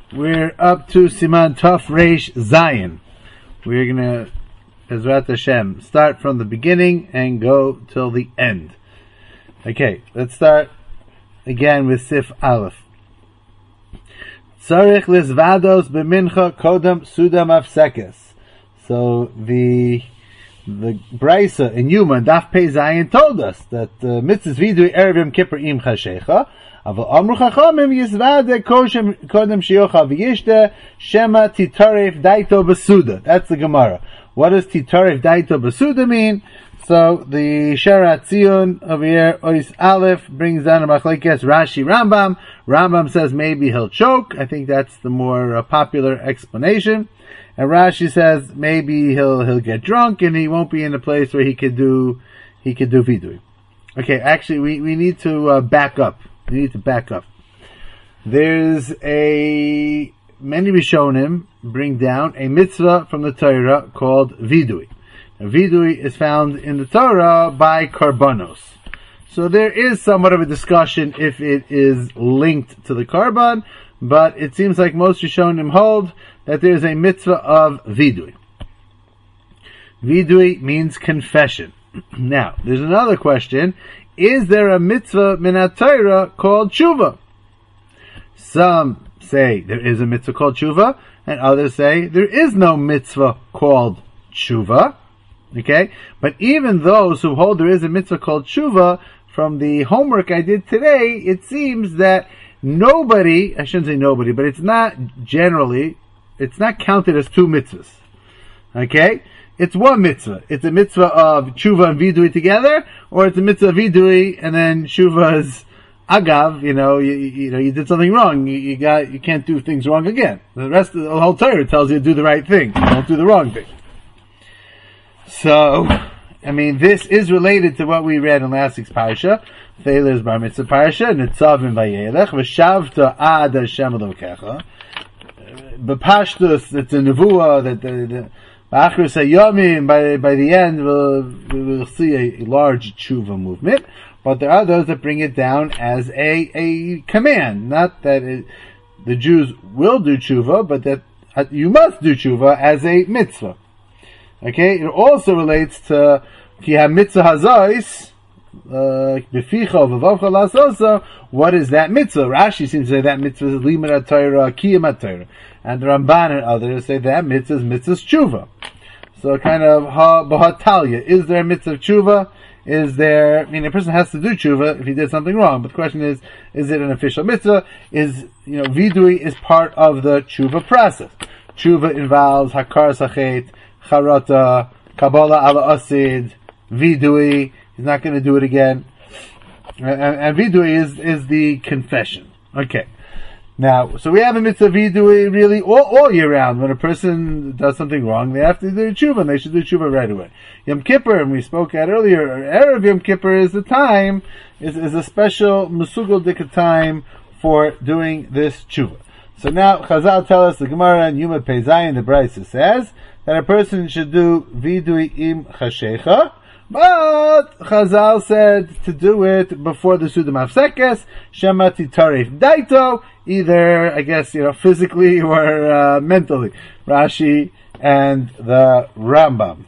We're up to Siman Tov Reish Zayin. We're gonna, Bezrat Hashem, start from the beginning and go till the end. Okay, let's start again with Sif Aleph. Tzarich lizvados b'mincha kodam sudam afsekes. So the Brisa in Yuma Daf Pei Zayin told us that mitzvahs vidui erev Yom Kippur im chashecha. Aval amru chachamim yizvade kodem shiyocha v'yishte shema titaref daito b'suda. That's the Gemara. What does titaref daito b'suda mean? So the Sharat Zion over here, Ois Aleph, brings down a machlekes Rashi Rambam. Rambam says maybe he'll choke. I think that's the more popular explanation. And Rashi says maybe he'll get drunk and he won't be in a place where he could do vidui. Okay, actually we need to back up. We need to back up. There's many Rishonim bring down a mitzvah from the Torah called vidui. Now, vidui is found in the Torah by karbanos. So there is somewhat of a discussion if it is linked to the karban, but it seems like most Rishonim hold that there is a mitzvah of vidui. Vidui means confession. Now, there's another question. Is there a mitzvah min ha-Torah called tshuva? Some say there is a mitzvah called tshuva, and others say there is no mitzvah called tshuva. Okay? But even those who hold there is a mitzvah called tshuva, from the homework I did today, it seems that nobody, I shouldn't say nobody, but it's not counted as two mitzvahs. Okay? It's one mitzvah. It's a mitzvah of tshuva and vidui together, or it's a mitzvah of vidui and then tshuva's agav. You did something wrong. You can't do things wrong again. The rest of the whole Torah tells you to do the right thing. Don't do the wrong thing. So, this is related to what we read in last week's parsha. Thelers bar mitzvah parsha, nitzavim vayelech, v'shavta ad Hashem Elokecha. B'pashtus, it's a nevuah that the Achros Hayomim, by the end, we will see a large tshuva movement, but there are those that bring it down as a command. Not that the Jews will do tshuva, but that you must do tshuva as a mitzvah. Okay? It also relates to ki ha-mitzvah hazos, b'ficha v'vavcha lasosa. What is that mitzvah? Rashi seems to say that mitzvah is limud ha-Torah, kiyum ha-Torah. And the Ramban and others say that mitzvah is mitzvah's tshuva. So kind of b'hatalia. Is there a mitzvah of tshuva? A person has to do tshuva if he did something wrong. But the question is it an official mitzvah? Vidui is part of the tshuva process. Tshuva involves hakar sachet, charata, kabbalah ala asid, vidui. He's not going to do it again. And vidui is the confession. Okay. Now, so we have a mitzvah vidui really all year round. When a person does something wrong, they have to do tshuva, and they should do tshuva right away. Yom Kippur, and we spoke at earlier, Erev Yom Kippur is the time, is a special Mesugel Dika time for doing this tshuva. So now, Chazal tell us, the Gemara in Yuma Pei Zayin, the Brisa says, that a person should do vidui im chashecha, but Chazal said to do it before the Sudam Afsekes, Shema Titaref Daito, either, I guess, physically or mentally. Rashi and the Rambam,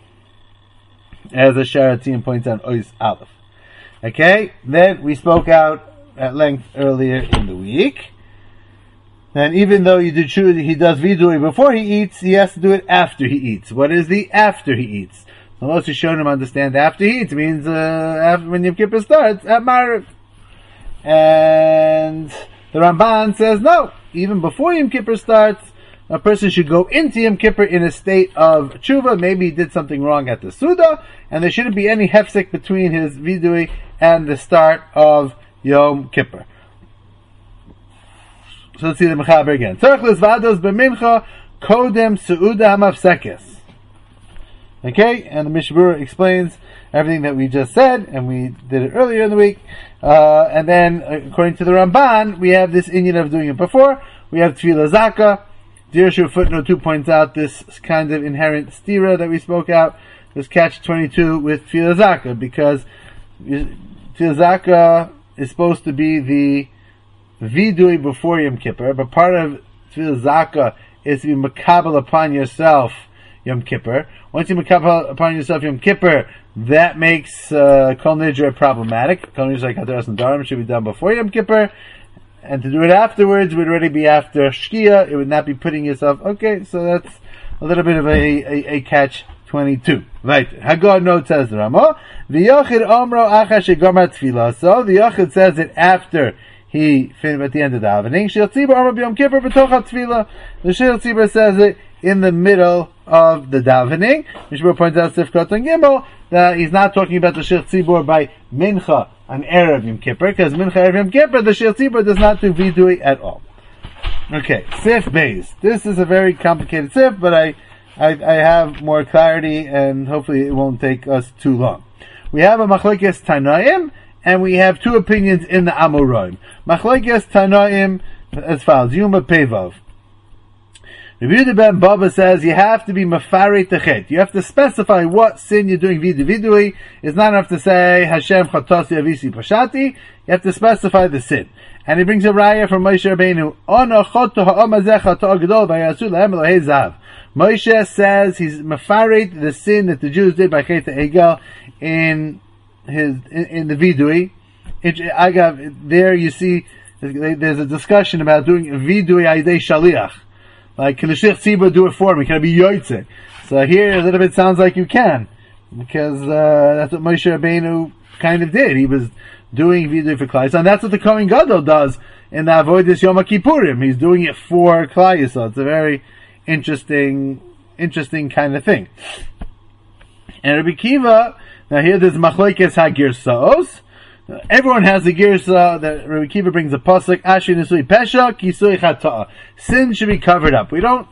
as the Sharatzim points out, Ois Aleph. Okay, then we spoke out at length earlier in the week. And even though he does vidui before he eats, he has to do it after he eats. What is the after he eats? So most Rishonim understand after he eats means after when Yom Kippur starts at Ma'ariv. And the Ramban says no, even before Yom Kippur starts, a person should go into Yom Kippur in a state of tshuva. Maybe he did something wrong at the Suda, and there shouldn't be any hefsek between his vidui and the start of Yom Kippur. So let's see the Mechaber again. Tzarich lizvados b'mincha kodem seuda hamafsekes. Okay, and the Mishmur explains everything that we just said, and we did it earlier in the week. And then, according to the Ramban, we have this inyan of doing it before. We have Tefillah Zaka. Dirshu footnote 2 points out this kind of inherent stira that we spoke out, this catch 22 with Tefillah Zaka, because Tefillah Zaka is supposed to be the vidui before Yom Kippur, but part of Tefillah Zaka is to be makabel upon yourself Yom Kippur. Once you makabel upon yourself Yom Kippur, that makes Kol Nidre problematic. Kol Nidre like Hadaras Nadarim should be done before Yom Kippur, and to do it afterwards would already be after Shkia. It would not be putting yourself. Okay, so that's a little bit of a catch-22. Right. Haggadah note says the Ramah. V'yochid omro achash shegamar tefillah. So the Yochid says it after he finished at the end of the davening. Shel Tzibur omro b'Yom Kippur b'tocha tefillah. The Shel Tzibur says it in the middle of the davening. Mishmur points out Sifkat and Gimel that he's not talking about the Shel Tzibur by Mincha on Erev Yom Kippur, because Mincha Erev Yom Kippur, the Shel Tzibur does not do vidui at all. Okay, Sif Beis. This is a very complicated Sif, but I have more clarity, and hopefully it won't take us too long. We have a Machlekes Tanaim, and we have two opinions in the Amoraim. Machlekes Tanaim as follows: Yuma Pevav. Rabbi Yehuda ben Baba says you have to be mafaret techet. You have to specify what sin you're doing vidui. It's not enough to say Hashem chatasi avisi pashati. You have to specify the sin. And he brings a raya from Moshe Rabbeinu. Ono choto ha'omazeh chato gedol v'yasu lahem elohei zav. Moshe says he's mafaret the sin that the Jews did by Chet Egel in the vidui. There you see there's a discussion about doing vidui aydei shaliach. Like, can the Shech Tzibur do it for me? Can I be Yoitze? So here, a little bit sounds like you can. Because, that's what Moshe Rabbeinu kind of did. He was doing Vidui for Klai Yisrael. And that's what the Kohen Gadol does in the Avodas Yom Kippurim. He's doing it for Klai Yisrael. It's a very interesting kind of thing. And Rabbi Kiva, now here there's Machlokes HaGirsaos. Everyone has a girsa that Rabbi Kiva brings a pasuk. Ashi nisui pesha kisui chata. Sin should be covered up. We don't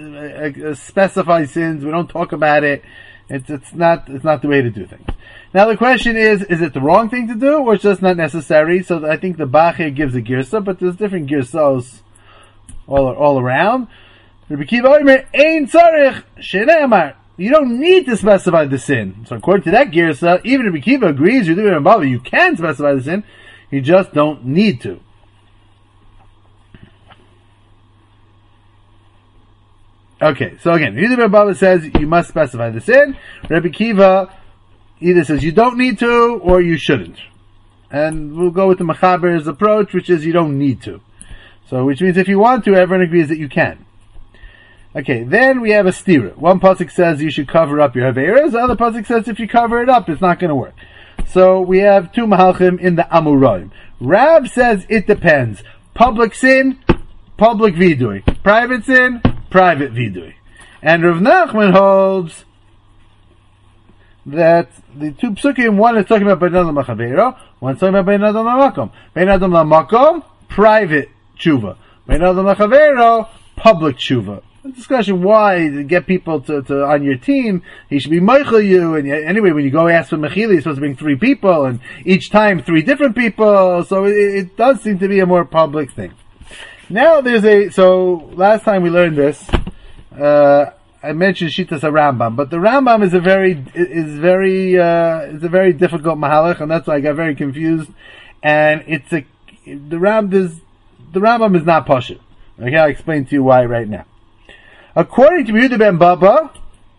specify sins. We don't talk about it. It's not the way to do things. Now the question is it the wrong thing to do, or it's just not necessary? So I think the Bachir gives a girsa, but there's different girsos all around. Rabbi Kiva Omer ein tzarich shene'amar. You don't need to specify the sin. So according to that girsa, even if Rabbi Kiva agrees you're doing it, you can specify the sin. You just don't need to. Okay, so again, Rabbi Baba says you must specify the sin. Rabbi Kiva either says you don't need to or you shouldn't. And we'll go with the Mechaber's approach, which is you don't need to. So, which means if you want to, everyone agrees that you can. Okay, then we have a stira. One pasuk says you should cover up your averas. The other pasuk says if you cover it up, it's not going to work. So we have two mahalchim in the Amoraim. Rav says it depends. Public sin, public vidui. Private sin, private vidui. And Rav Nachman holds that the two psukim, one is talking about Bein Adam L'Chavero, one is talking about Bein Adam L'Makom. Bein Adam L'Makom, private tshuva. Bein Adam L'Chavero, public tshuva. A discussion why to get people to on your team, he should be meichel you, and anyway when you go ask for mechila, you're supposed to bring 3 people, and each time 3 different people, so it does seem to be a more public thing. Now so last time we learned this, I mentioned Shitas Rambam, but the Rambam is a very difficult mahalach, and that's why I got very confused, and the Rambam is not pashut. Okay, I'll explain to you why right now. According to Yehuda ben Baba,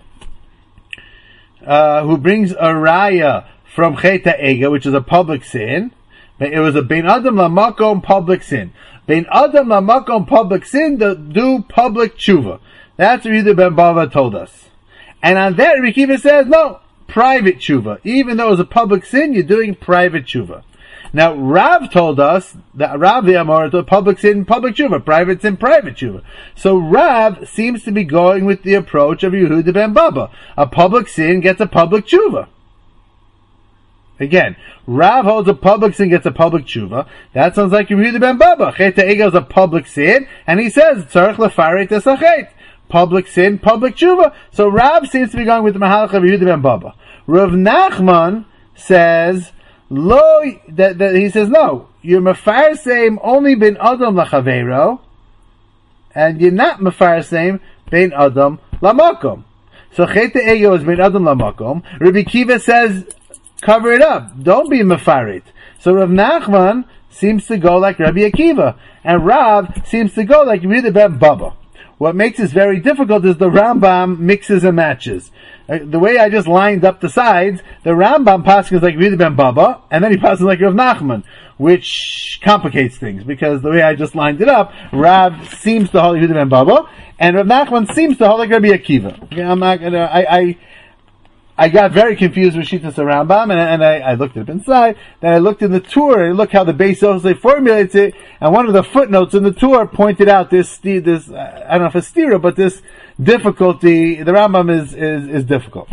who brings a raya from Chet Ha'ega, which is a public sin, it was a Bein Adam L'Makom public sin. Bein Adam L'Makom public sin to do public tshuva. That's what Yehuda ben Baba told us. And on that, Rabbi Kiva says, no, private tshuva. Even though it was a public sin, you're doing private tshuva. Now, Rav told us that Rav the Amor to public sin, public tshuva, private sin, private tshuva. So Rav seems to be going with the approach of Yehuda ben Baba. A public sin gets a public tshuva. Again, Rav holds a public sin gets a public tshuva. That sounds like Yehuda ben Baba. Chet Ha'ega is a public sin, and he says, tzarich lefaret esachet. Public sin, public tshuva. So Rav seems to be going with the mahalach of Yehuda ben Baba. Rav Nachman says, that he says no, you're mefarseim only Bein Adam L'Chavero, and you're not mefarseim Bein Adam L'Makom. So Chet Ha'ega is Bein Adam L'Makom. Rabbi Kiva says cover it up, don't be mefaret. So Rav Nachman seems to go like Rabbi Akiva, and Rav seems to go like Rabbi ben Baba. What makes this very difficult is the Rambam mixes and matches. The way I just lined up the sides, the Rambam passes like Rabbi ben Baba, and then he passes like Rav Nachman, which complicates things, because the way I just lined it up, Rav seems to hold like Rabbi ben Baba, and Rav Nachman seems to hold like Rabbi Akiva. Okay, I'm not gonna, I got very confused with Shittas Rambam, and I looked it up inside. Then I looked in the Tur, and look how the Beis Yosef formulates it. And one of the footnotes in the Tur pointed out this I don't know if it's stira, but this difficulty. The Rambam is difficult.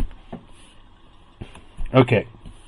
Okay.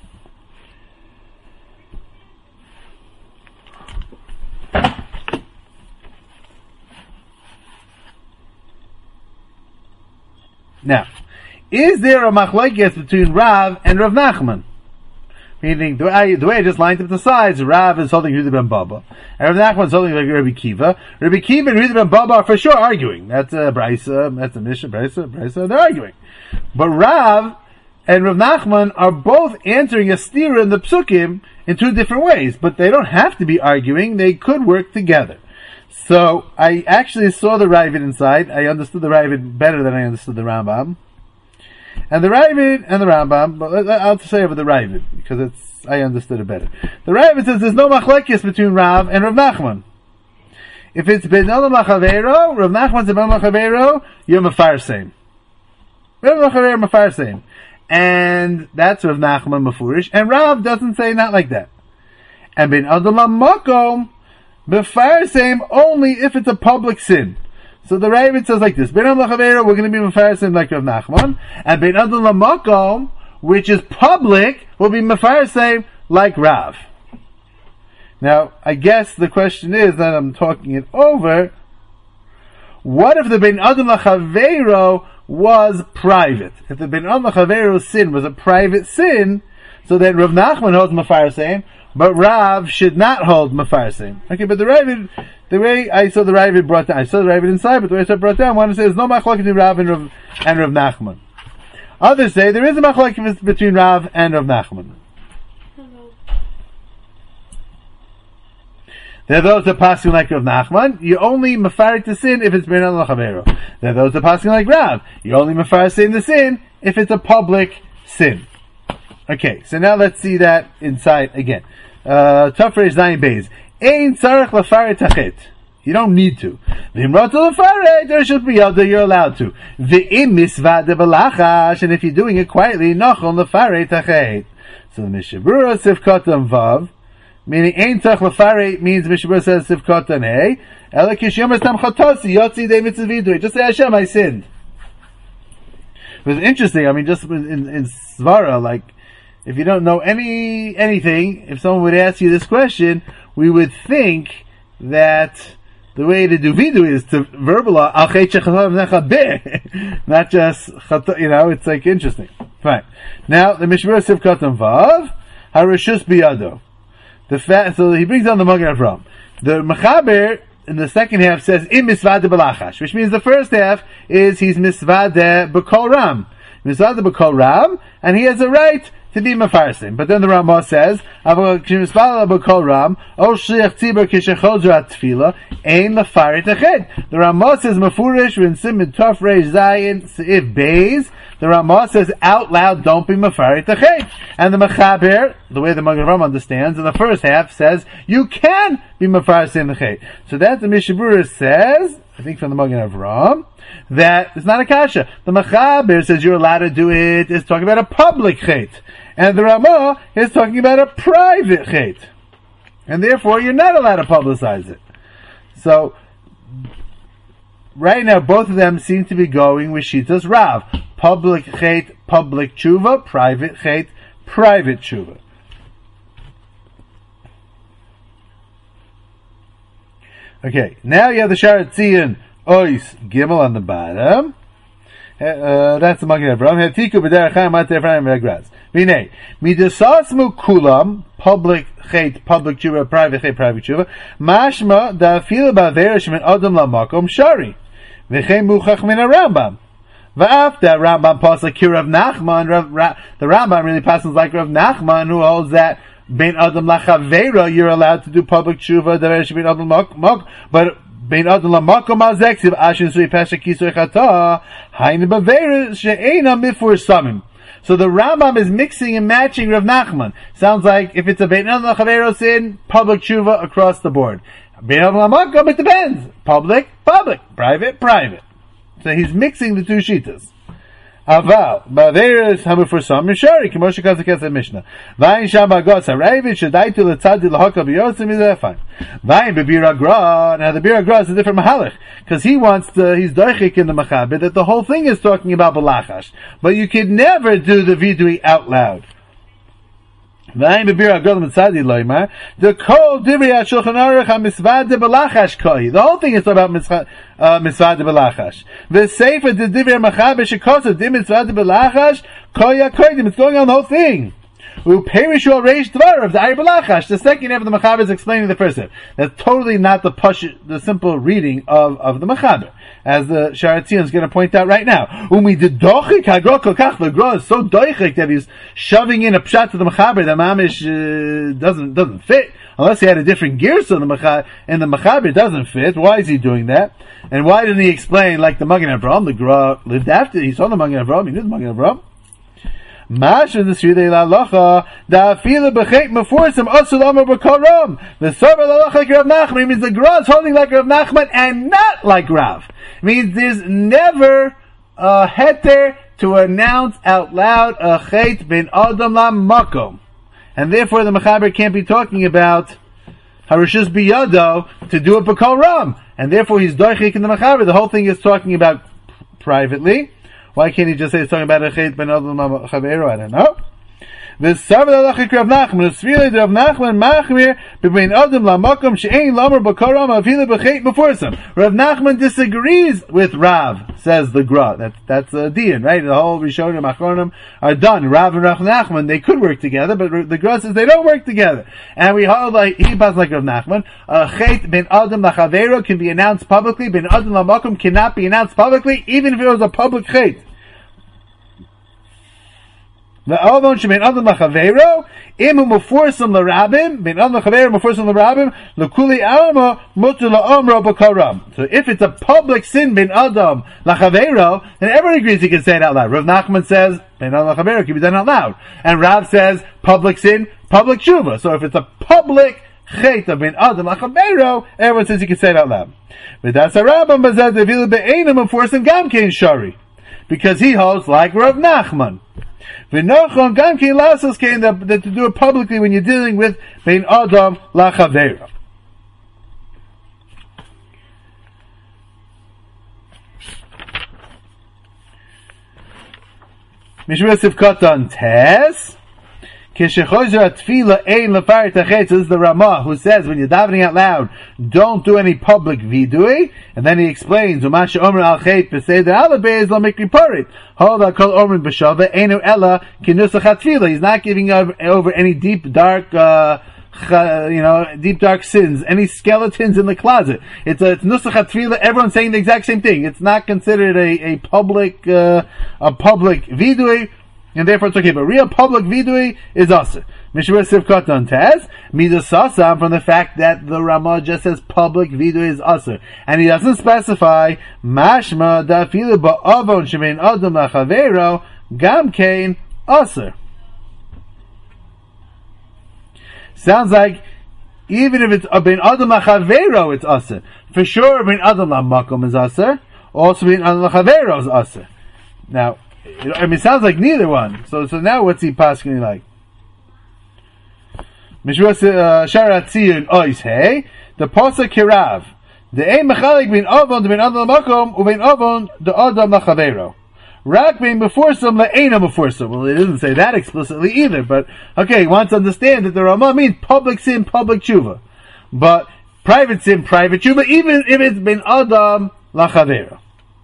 Now, is there a machlokes between Rav and Rav Nachman? Meaning, the way I just lined up the sides, Rav is holding Rabbi ben Baba, and Rav Nachman is holding like Rabbi Kiva. Rabbi Kiva and Rabbi ben Baba are for sure arguing. That's a Brisa, that's a Mishnah, Brisa, they're arguing. But Rav and Rav Nachman are both answering a stira in the Psukim in two different ways, but they don't have to be arguing, they could work together. So, I actually saw the Ravid inside, I understood the Ravid better than I understood the Rambam. And the Ravid and the Rambam, but I'll say over the Ravid, because I understood it better. The Ravid says there's no machlekes between Rav and Rav Nachman. If it's ben Adam Machavero, Rav Nachman's ben Machavero, you're Mefarseim. Rav Machavero Mefarseim. And that's Rav Nachman Mefurish, and Rav doesn't say not like that. And ben Adam Makom, Mefarseim only if it's a public sin. So the Ravid says like this: Ben Adam L'Chaveiro, we're going to be Mefarseim like Rav Nachman, and Ben Adam L'Makom, which is public, will be Mefarseim like Rav. Now, I guess the question is that I'm talking it over. What if the Ben Adam L'Chaveiro was private? If the Ben Adam L'Chaveiro's sin was a private sin, so then Rav Nachman holds Mefarseim, but Rav should not hold Mefarseim. Okay, but the way I saw the Ravid brought down, I saw the Ravid inside, but the way I saw it brought down, one says no machlokes between Rav and Rav Nachman. Others say there is a machlokes between Rav and Rav Nachman. There are those that pass like Rav Nachman, you only mefaret the sin if it's ben al l'chaveiro. There are those that pass like Rav, you only mefaret the sin if it's a public sin. Okay, so now let's see that inside again. Tafresh Zayin Beis. Ein tzarech lefaret hachet. You don't need to. V'imrot lefaret, there should be other, you're allowed to. V'im misvah de belachash, and if you're doing it quietly, nochon lefaret hachet. So the Mishabura Sivkotan Vav, meaning Ein tzarech lefaret means Mishabura says Sivkotan Hey, Elakish yomer stam chatosi, yotzi de mitzvah vidui. Just say Hashem, I sinned. It was interesting, I mean, just in Svara, like, if you don't know anything, if someone would ask you this question, we would think that the way to do vidu is to verbalize, not just, it's like interesting. Fine. Now, the Mishmur Sivkotam Vav, Harishus Biyado. So he brings down the Magen Avraham. The Mechaber, in the second half, says, Im Misvade Belachash, which means the first half is he's Misvade B'Kol Ram. Misvade B'Kol Ram, and he has a right to be mefarsim. But then the Ramah says, the Ramah says mefurish when simon tof reish zayin seif beis. The Ramah says out loud, don't be mefarit achet. And the Mechaber, the way the Magen Avraham understands, in the first half says you can be mefarsim achet. So that the Mishabura says, I think from the Magen Avraham, that it's not a kasha. The Mechaber says you're allowed to do it. It's talking about a public chet. And the Ramah is talking about a private chet. And therefore, you're not allowed to publicize it. So, right now, both of them seem to be going with Shitas Rav. Public chet, public tshuva. Private chet, private tshuva. Okay, now you have the Sharat Tzion Ois Gimel on the bottom. That's the Magen Avraham. Hetiku b'derech Chaim mat Ephraim v'Graz. Vinei midasasmu kulam public chet, public tshuva, private chet, private tshuva. Mashma da'afila ba'averish min adam lamakom shari v'chein muchach min Rambam. V'af that Rambam passes like Rav Nachman. The Rambam really passes like Rav Nachman, who holds that bein adam lachavera, you're allowed to do public tshuva. Bein adam mok, but bein adam lamakom azeksiv ashin sui pesha kisui chata hainu bavera she'ena mifur samim. So the Rambam is mixing and matching Rav Nachman. Sounds like if it's a bein adam lachavera sin, public tshuva across the board. Bein adam lamakom, it depends. Public, private. So he's mixing the two shitas. Aval, Baveris Hamu for some Mishari, Kimosha Kazakasa Mishnah. Vain Shamba Gosa, Ravid, Shadaitu Latadi Lahaka Biosim is a fine. Vain Bibira Gra, now the Bira Gra is a different Mahalach, because he wants to, he's doichik in the Machabit, that the whole thing is talking about Balachash. But you could never do the vidui out loud. Vain Bibira Gra Mitzadi Loimar, the Kol Divri at Shulchan Aruch HaMisvad de Balachash Koi. The whole thing is about Mitzvad de Balachash. The Sefer de Divri Machabe Shekosa Dim Mitzvad de Balachash Koya Koidim. It's going on the whole thing. Uperish or Reish Dvar of the Ayr Balachash. The second half of the Machaber is explaining the first half. That's totally not the simple reading of the Machaber, as the Sharatzion is going to point out right now. The Gra is so doichik that he's shoving in a pshat to the Machaber that Mamish doesn't fit. Unless he had a different gear, so the Machaber doesn't fit. Why is he doing that? And why didn't he explain like the Magen Avraham? The Gra lived after, he saw the Magen Avraham, he knew the Magen Avraham. Mash of the Sridei Lalacha, da Afila Bechet Meforsim Asul Amar B'Karam. The Sarva Lalacha like Rav Nachman means the Gra is holding like Rav Nachman and not like Rav. It means there's never a heter to announce out loud a Chet Ben Adam La Makom. And therefore the Mechaber can't be talking about Harishus Biyado to do it B'Kol Ram. And therefore he's doichik in the Mechaber. The whole thing is talking about privately. Why can't he just say it's talking about a Chet Ben Adam Chavero? I don't know. The Sarva Lachik Rav Nachman, the Svilei Rav Nachman Machmir between Adam Lamakom She'ein Lamer B'Karam Avila B'Chet Meforsam. Rav Nachman disagrees with Rav, says the Gra. That's a dian, right? The whole Rishonim Achronim are done. Rav and Rav Nachman, they could work together, but the Gra says they don't work together. And we hold like he passes like Rav Nachman. Chet Ben Adam Lachavero can be announced publicly. Ben Adam Lamakom cannot be announced publicly, even if it was a public Chet. The Avon Shemin Adam Lachavero, Imu Meforsam LaRabim, Ben Adam Lachavero Meforsam LaRabim, L'Kuli Alma Mutu LaOmro B'Karam. So if it's a public sin, Ben Adam Lachavero, then everyone agrees he can say it out loud. Rav Nachman says, Ben Adam Lachavero can be done out loud. And Rav says, public sin, public tshuva. So if it's a public Chet of Ben Adam Lachavero, everyone says he can say it out loud. But that's a Rambam Bazad Devila Be'enim Meforsam Gamkein Shari. Because he holds like Rav Nachman. V'nochon gam kein lassos kein that to do it publicly when you're dealing with bein adam lachavera. Mishra Sivkatan Tes Kishechozer Atfila Ein Lefar Tachetz. This is the Ramah who says when you're davening out loud, don't do any public vidui. And then he explains, Umasha Omer Al Chet B'Seder Alabez Lo Mikri Parit. Hold on, Kol Omer B'Shava Einu Ella Kinusach Atfila. He's not giving over any deep dark sins, any skeletons in the closet. It's Nusach Atfila. Everyone's saying the exact same thing. It's not considered a public vidui. And therefore it's okay, but real public vidui is also. Mishra Sivkatan Taz, Midasasam, from the fact that the Ramah just says public vidui is also. And he doesn't specify, Mashma dafilu ba'avon shemein adam lachavero, gam kein also. Sounds like, even if it's ben adam lachavero, it's also. For sure, ben adam lamakom is also. Also ben adam lachavero is also. Now, it sounds like neither one. So now what's he passing like? Mishra Sharat Tziyun Ois Hey, the Pasuk Kirav. The Ein Mechalik bin Avon bin Adam Lamakom u'bin Avon the Adam Lachavero. Rak bin Meforsam le'eina Meforsam. Well, it doesn't say that explicitly either, but okay, he wants to understand that the Ramah means public sin, public tshuva, but private sin, private tshuva, even if it's bin Adam Lachavero.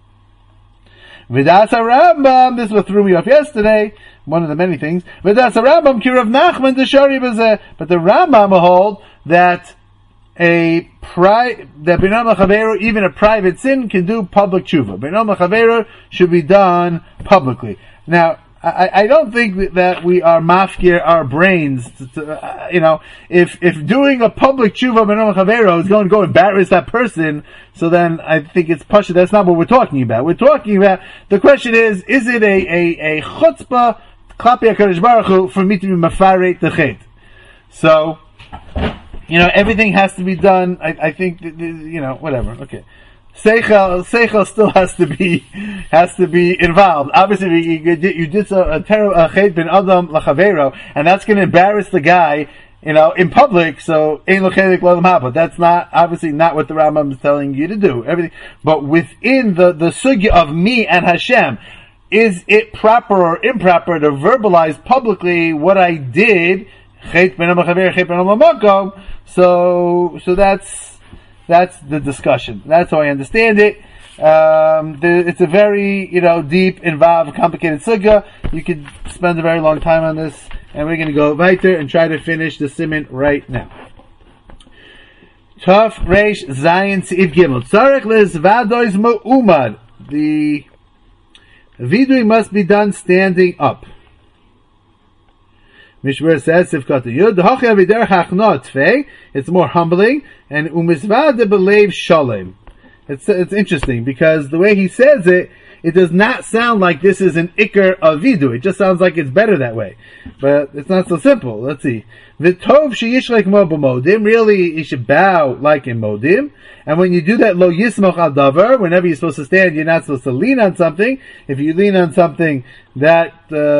V'das Rambam, this is what threw me off yesterday, one of the many things. V'das Rambam ki Rav Nachman d'shari b'zeh. But the Rambam hold that that ben adam lachavero, even a private sin, can do public tshuva. Ben adam lachavero should be done publicly. Now, I don't think that we are mafkir our brains. If doing a public tshuva menom chavero is going to go embarrass that person, so then I think it's pasha. That's not what we're talking about. We're talking about, the question is it a chutzpah klapi HaKadosh Baruch Hu for me to be mafaret the chet? So, everything has to be done. I think, whatever. Okay. Seichel still has to be involved. Obviously, you did a terrible chet ben adam lachavero, and that's going to embarrass the guy, in public. So ein lo chelik lo haba. That's obviously not what the Rambam is telling you to do. Everything, but within the sugya of me and Hashem, is it proper or improper to verbalize publicly what I did? Chet ben adam lachavero, chet ben adam lamakom. So that's the discussion. That's how I understand it. It's a very, deep, involved, complicated sugya. You could spend a very long time on this, and we're going to go weiter and try to finish the siman right now. Tov Reish Zayin Tzif Gimel. Tzarech lezvadois mo'umad. The vidui must be done standing up. Mishmer says, it's more humbling, and umisvade belev shalem. It's interesting, because the way he says it does not sound like this is an ikar of vidu. It just sounds like it's better that way. But it's not so simple. Let's see. V'tov sheyishlek mo b'modim. Really, you should bow like in modim. And when you do that, lo yismoch al davar, whenever you're supposed to stand, you're not supposed to lean on something. If you lean on something, that,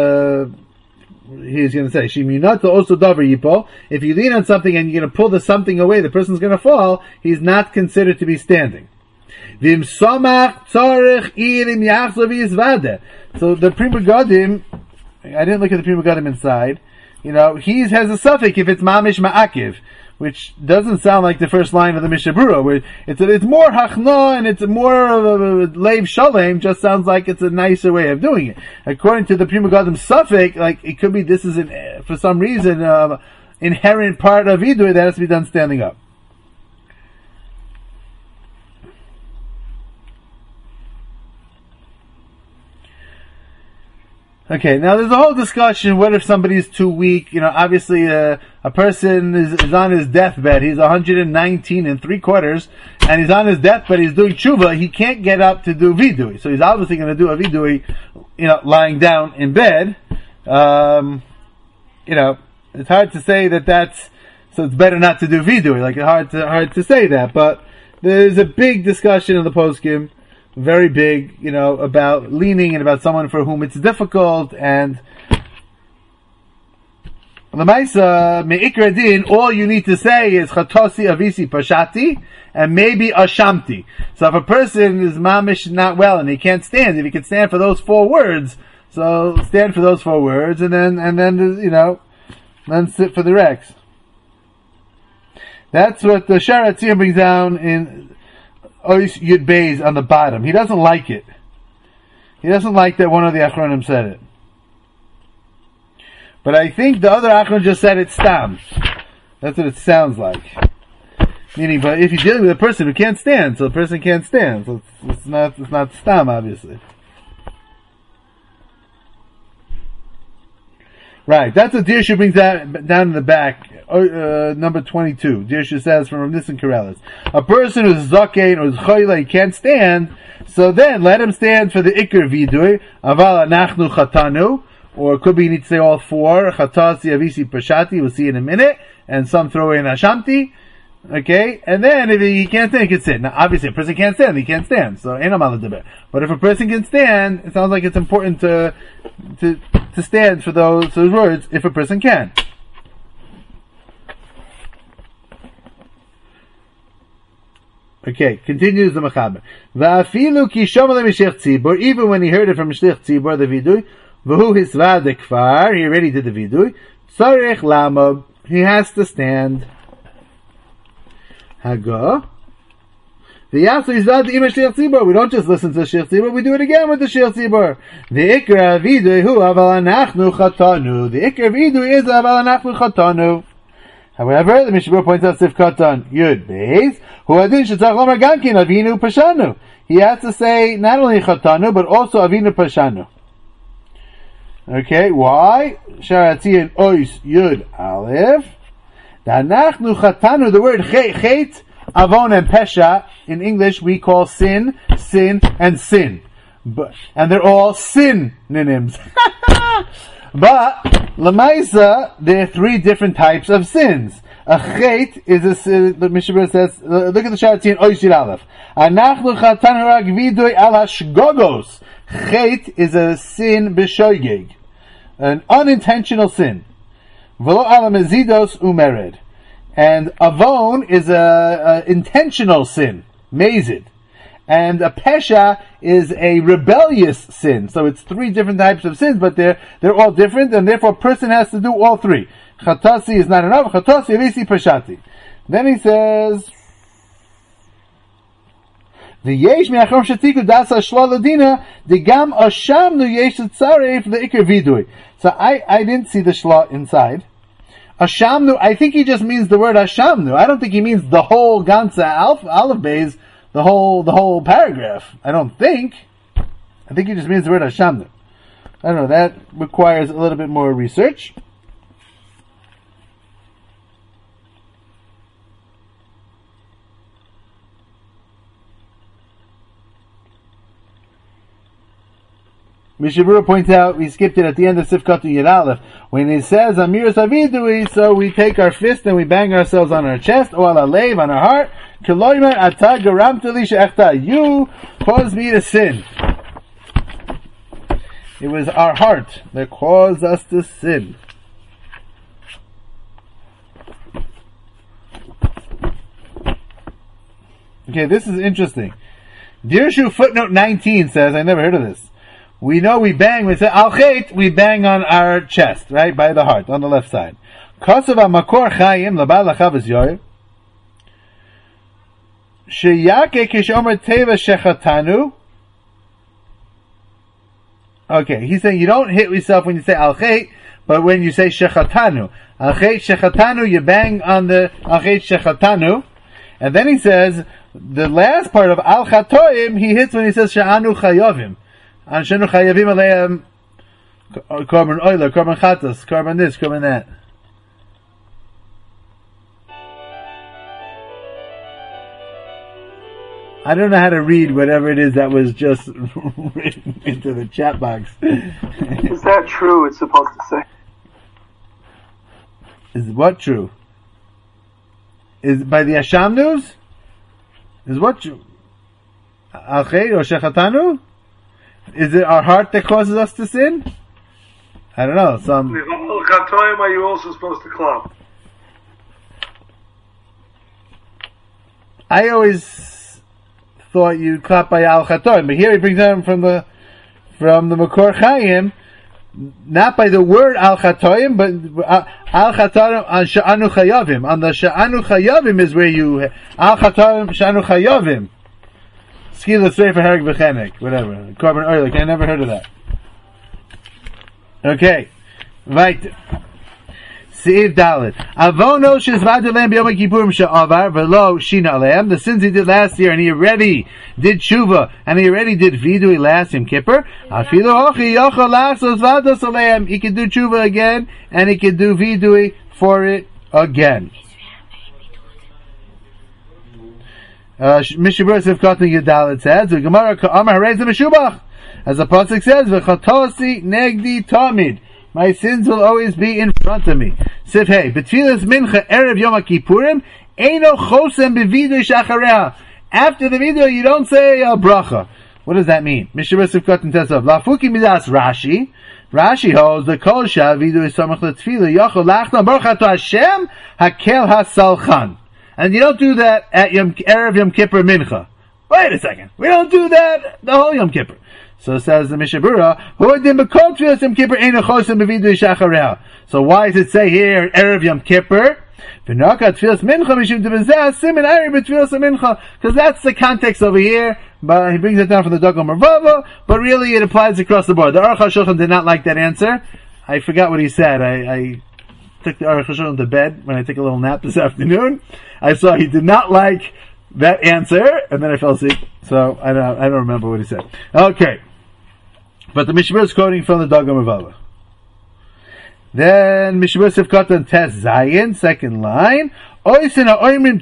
he's going to say, Shimunata also davar yipo. If you lean on something and you're going to pull the something away, the person's going to fall, he's not considered to be standing. Vim samach tzarech irim yachzov yizvade. So the Pri Megadim, I didn't look at the Pri Megadim inside, he has a suffix if it's mamish ma'akiv, which doesn't sound like the first line of the Mishnah Berurah, where it's more hachna and it's more of a leiv shalem, just sounds like it's a nicer way of doing it. According to the Pri Megadim suffix, it could be this is for some reason, inherent part of vidui that has to be done standing up. Okay, now there's a whole discussion, what if somebody is too weak? Obviously a person is on his deathbed, he's 119 3/4, and he's on his deathbed, he's doing tshuva, he can't get up to do vidui. So he's obviously going to do a vidui, lying down in bed. It's hard to say so it's better not to do vidui, hard to say that, but there's a big discussion in the poskim, very big, about leaning and about someone for whom it's difficult, and the Maisa, me'ikra din, all you need to say is chatosi avisi pashati, and maybe ashamti. So if a person is mamish not well and he can't stand, if he can stand for those 4 words, so stand for those 4 words, and then then sit for the Rex. That's what the Shara Tziyah brings down in Ois Yud Beis on the bottom. He doesn't like it. He doesn't like that one of the Achronim said it. But I think the other Achron just said it stam. That's what it sounds like. Meaning, but if you're dealing with a person who can't stand, so the person can't stand, so it's not stam, obviously. Right, that's what Dirshu brings down in the back, number 22. Dirshu says from Nissan Karelis, a person who's zakein or is choyle, he can't stand, so then let him stand for the ikar vidui, aval anachnu chatanu, or it could be you need to say all 4, chatasi avisi pashati, we'll see in a minute, and some throw in ashamti, okay, and then if he can't stand, he can sit. Now obviously a person can't stand, he can't stand, so but if a person can stand, it sounds like it's important to stand for those words if a person can. Okay, continues the Mechaber. Va'afilu ki shama le'mishlich tzibur, even when he heard it from Mishlich Tzibur, the vidui, v'hu hisva de kfar, he already did the vidui, tzarech lamab, he has to stand. Haga. We don't just listen to the Shlich Tzibur, we do it again with the Shlich Tzibur. The ikra vidui hu aval anachnu chatanu. The ikra vidui is aval anachnu chatanu. However, the Mishnah points out Sif Katan Yud Beis hu adin shetzach lomar gankin avinu pashanu. He has to say not only chatanu but also avinu pashanu. Okay, why? Sharatzian ois yud aleph. Danachnu chatanu, the word chet, avon, and pesha, in English we call sin, and sin. And they're all synonyms. But, lamaisa, there are three different types of sins. A chet is a sin, the Mishnah says, look at the Sharatzian ois yud aleph. Anachnu chatanu rak vidui al hashgogos. Chet is a sin b'shoigeg, an unintentional sin. V'lo ala mezidos umered. And avon is a intentional sin, mezid. And a pesha is a rebellious sin. So it's three different types of sins, but they're all different, and therefore a person has to do all three. Chatasi is not enough. Chatasi avisi peshati. Then he says, the yesh me'achrom shetiku dasa shla ladina the gam ashamnu yesh tzaref the ikar vidui. So I didn't see the shla inside. Ashamnu, I think he just means the word ashamnu. I don't think he means the whole ganza aleph beis, the whole paragraph. I don't think. I think he just means the word ashamnu. I don't know. That requires a little bit more research. Mishabura points out, we skipped it at the end of Sifkat Yud Aleph. When it says, Amiras Avidui, so we take our fist and we bang ourselves on our chest, or ala leiv, on our heart. Keloimer ata garamtali she'echta. You caused me to sin. It was our heart that caused us to sin. Okay, this is interesting. Dirshu footnote 19 says, I never heard of this. We know we bang, we say al chet, we bang on our chest, right, by the heart, on the left side. Kosav makor chayim labal lachavas yoy. Sheyake kishomer teva shechatanu. Okay, he's saying you don't hit yourself when you say al chet, but when you say shechatanu. Al chet shechatanu, you bang on the al chet shechatanu. And then he says, the last part of al chatoim, he hits when he says sha'anu chayovim. And shenu chayavim aleim korban oiler, korban chatas, korban this, korban that. I don't know how to read whatever it is that was just written into the chat box. Is that true? It's supposed to say. Is what true? Is by the Ashamnus? Is what true? Alchei or Shechatanu? Is it our heart that causes us to sin? I don't know. Some. Are you also supposed to clap? I always thought you'd clap by Al Chatoim, but here he brings them from the Makor Chaim, not by the word Al Chatoim, but Al Chatoim on Sha'anu Chayavim. On the Sha'anu Chayavim is where you Al Chatoim Sha'anu Chayavim. Skila Sefer Hereg V'Chenek, whatever. Korban Oilik, I never heard of that. Okay. Right. Seif Dalet. Avono shizvad alem b'yom kippurim she'avar v'lo shina alem. The sins he did last year, and he already did tshuva, and he already did vidui last Yom Kippur. Afilu hochi yochel lachzos vados alem. He can do tshuva again, and he can do vidui for it again. Mishabur Sifkat Yud Dalet says, the Gemara Amar Harei Ze Meshubach. As the pasuk says, v'chatosi negdi tamid. My sins will always be in front of me. Sif hey, betfilas mincha erev Yom Kippurim, eino chosem bevidui shachareha. After the video, you don't say a bracha. What does that mean? Mishabur Sifkat and Tesav. Lafuki midas Rashi. Rashi holds the kol shah vidui samach letfila yachol lachna baruch ato Hashem hakel hasalchan. And you don't do that at Erev Yom Kippur Mincha. Wait a second. We don't do that the whole Yom Kippur. So says the Mishabura, so why does it say here Erev Yom Kippur? Because that's the context over here, but he brings it down from the Dagom Mervava, but really it applies across the board. The Aruch HaShulchan did not like that answer. I forgot what he said. I took the Aruch HaShulchan to bed when I took a little nap this afternoon. I saw he did not like that answer, and then I fell asleep. So I don't remember what he said. Okay. But the Mishnah is quoting from the Dagom Mervava. Then Mishmur Katan Tes Zayin, second line. Those who say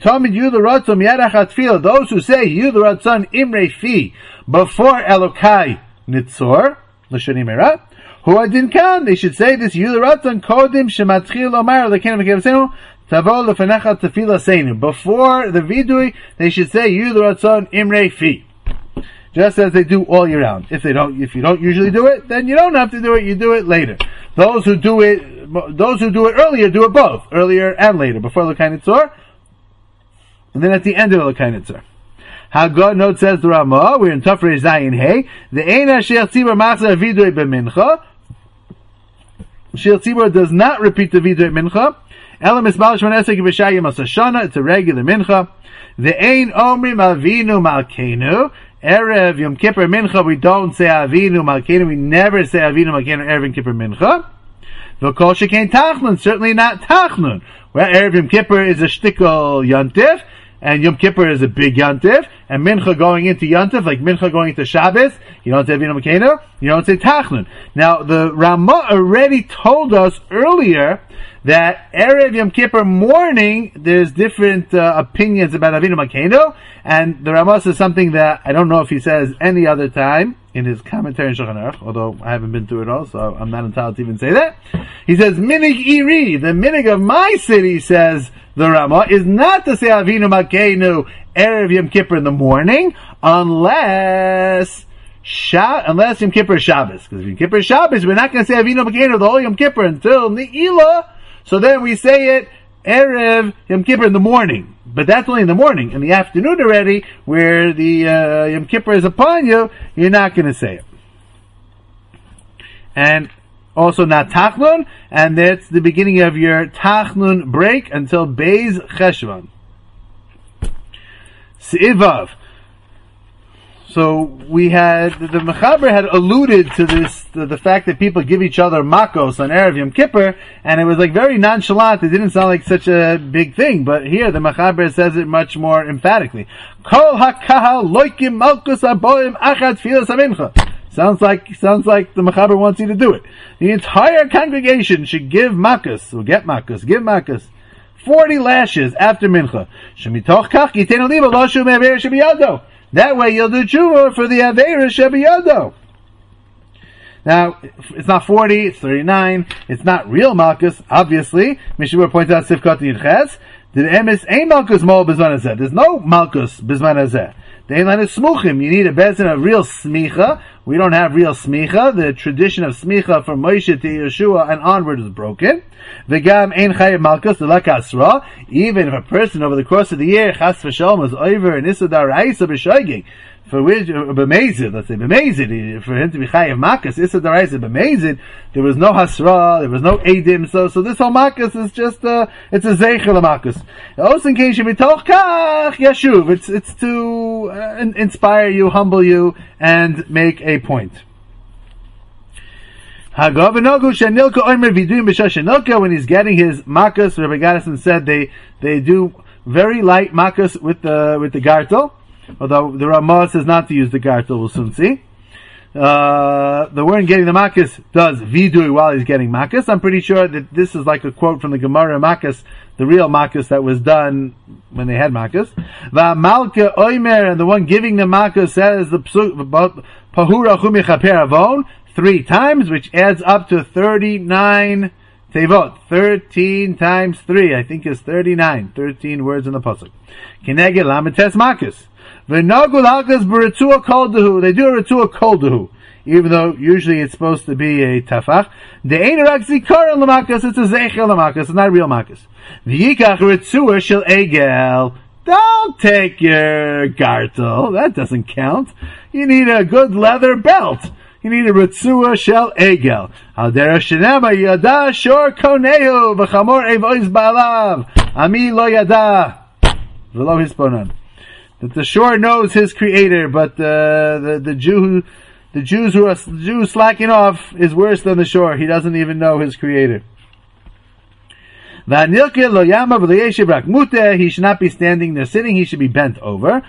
Yu L'Ratzon Imrei Fi before Elokai Nitzor L'Shani Merah. Who Adin Kan? They should say this Yu L'Ratzon Kodim Shematchil Omar L'Kenim V'Kevasenu Tavo L'Fenecha Tefila Seinu. Before the Vidui, they should say Yu L'Ratzon Imrei Fi. Just as they do all year round. If you don't usually do it, then you don't have to do it. You do it later. Those who do it earlier do it both, earlier and later, before L'Kai Nitzor, and then at the end of L'Kai Nitzor. How God note says the Ramah, we're in Tafrei Zayin Hey, the Eina Sheil Tzibur Machzor Vidui B'Mincha. Sheil Tzibur does not repeat the Vidui Mincha. Elam Isbal Shmon Esek B'Shayim Asashana. It's a regular Mincha. The Ein Omrim Avinu Malkeinu. Erev Yom Kippur Mincha, we don't say Avinu Malkeinu. We never say Avinu Malkeinu Erev Yom Kippur Mincha. V'kol shekain Tachnun, certainly not Tachnun. Well, Erev Yom Kippur is a shtickle Yontif, and Yom Kippur is a big Yontif, and Mincha going into Yontif, like Mincha going into Shabbos, you don't say Avinu Malkeinu, you don't say Tachnun. Now, the Ramah already told us earlier that Erev Yom Kippur morning, there's different opinions about Avinu Malkeinu, and the Ramah says something that I don't know if he says any other time in his commentary in Shulchan Aruch, although I haven't been through it all, so I'm not entitled to even say that. He says, Minig Iri, the Minig of my city, says the Ramah, is not to say Avinu Malkeinu Erev Yom Kippur in the morning, unless Yom Kippur is Shabbos. Because if Yom Kippur is Shabbos, we're not going to say Avinu Malkeinu the whole Yom Kippur until Ne'ilah. So then we say it Erev Yom Kippur in the morning. But that's only in the morning. In the afternoon already, where the Yom Kippur is upon you, you're not going to say it. And also not Tachnun, and that's the beginning of your Tachnun break until Beis Cheshvan. Se'ivav. So we had, the Mechaber had alluded to this, to the fact that people give each other makos on Erev Yom Kippur, and it was like very nonchalant. It didn't sound like such a big thing, but here the Mechaber says it much more emphatically. Kol hakahal loikim malkus aboim achad filas amincha. Sounds like the Mechaber wants you to do it. The entire congregation should give makos, or get makos, give makos. 40 lashes after mincha. Shemitoch kach yitenu liba lo shu me'aver shebiyado. That way you'll do tshuva for the Aveira Shebiyado. Now, it's not 40, it's 39, it's not real Malkus, obviously. Mishmur points out Sifkat Yidches. The Emes ain't Malkus Mo Bizman Hazeh. There's no Malkus Bizman Hazeh. The Einlan is Smuchim. You need a bezin of real Smicha. We don't have real Smicha. The tradition of Smicha from Moshe to Yeshua and onward is broken. V'gam ein chayev Malkus l'lak asra. Even if a person over the course of the year, Chas v'shalom, was over an Issa D'Oraisa b'shoiging, for which, b'mezid, let's say, b'mezid, for him to be chayev Malkus, Issa D'Oraisa b'mezid, there was no hasra, there was no edim, so this whole Malkus is just, it's a zeicher l'Malkus. Osin kein shemitoch kach yashuv, it's to inspire you, humble you, and make a point. When he's getting his makas, Rabbi Gaddison said they do very light makas with the gartel, although the Ramah says not to use the gartel, we'll soon see. The word getting the makas does vidui while he's getting makas. I'm pretty sure that this is like a quote from the Gemara makas, the real makas that was done when they had makas. Malka oimer, and the one giving the makas says the psuk about pahura chumi chaper avon 3 times, which adds up to 39 tevot. 13 times 3, I think, is 39. 13 words in the pasuk. Kineged lamites makas. V'nagul hakas b'ritzua kol dehu. They do a ritzua kol dehu, even though usually it's supposed to be a tafach. The ein rak zikaron lamakas. It's a zeicher lamakas. It's not real makas. V'yikach ritzua shel egel. Don't take your gartel. That doesn't count. You need a good leather belt. You need a ritzua shel egel. Al derech shenema yada shor konehu v'chamor evois ba'alav. Ami lo yada v'lo hisponan. That the shore knows his creator, but the Jews who are slacking off is worse than the shore. He doesn't even know his creator. He should not be standing there sitting, he should be bent over.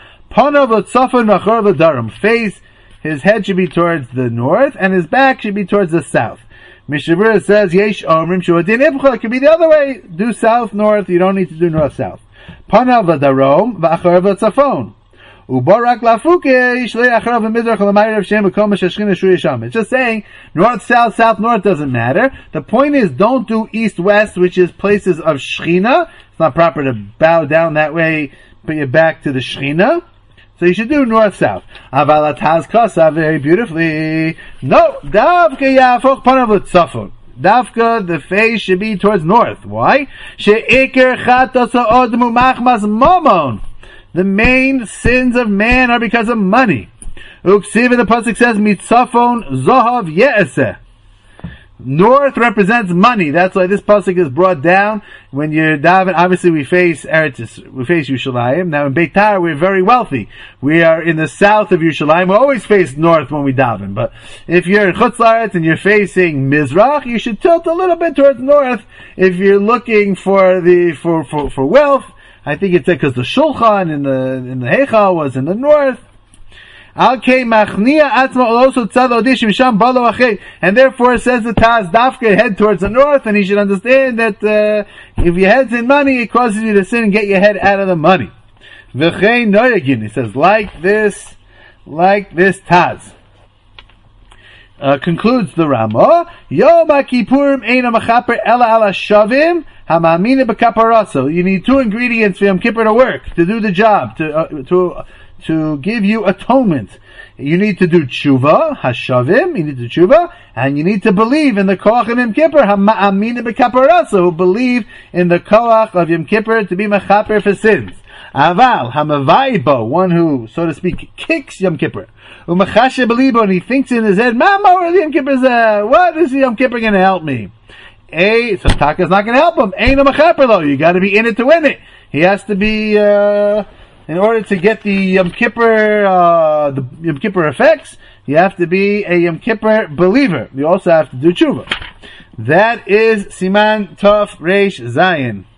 Face, his head should be towards the north, and his back should be towards the south. Mishabura says, Yesh Omrim Shuadin Ibcha. It could be the other way. Do south, north. You don't need to do north, south. Panav Darom, V'acharav Tzafon. Ubarak Lafuke, Yishlei Acharav Mizrach Lamayrav Shem B'Koma Shashchina Shu Yisham. It's just saying, north, south, south, north doesn't matter. The point is, don't do east, west, which is places of Shechina. It's not proper to bow down that way, put your back to the Shechina. So you should do north-south. Aval Ataz Kasa, very beautifully. No, Davka Yafoch Panav Tzafon. Davka, the face should be towards north. Why? She'ikir Chatos Ha'odmu Machmas Momon. The main sins of man are because of money. Uksiv, the pasuk says, Mitzafon Zohav Ye'eseh. North represents money. That's why this pasuk is brought down. When you're daven, obviously we face Yerushalayim. Now in Beitar we're very wealthy. We are in the south of Yerushalayim. We always face north when we daven. But if you're in Chutz La'aretz and you're facing Mizrach, you should tilt a little bit towards north. If you're looking for for wealth, I think it's because the Shulchan in the Heichal was in the north. And therefore says the Taz Dafka, head towards the north, and he should understand that if your head's in money, it causes you to sin and get your head out of the money. He says, like this Taz. Concludes the Ramah, Yom HaKippurim eina mechaper ela ala shavim hamamina b'kaparaso. You need two ingredients for Yom Kippur to work, to do the job, to give you atonement. You need to do tshuva, hashavim, you need to do tshuva, and you need to believe in the koach of Yom Kippur, hama'amina b'kaparaso, who believe in the koach of Yom Kippur to be mechaper for sins. Aval, hamavaibo, one who, so to speak, kicks Yom Kippur. Umachashe belibo, and he thinks in his head, Mama, Yom Kippur's, what is Yom Kippur gonna help me? So Taka's not gonna help him. Ain't a mechaper though, you gotta be in it to win it. He has to be, in order to get the Yom Kippur effects, you have to be a Yom Kippur believer. You also have to do tshuva. That is Siman Tov Reish Zayin.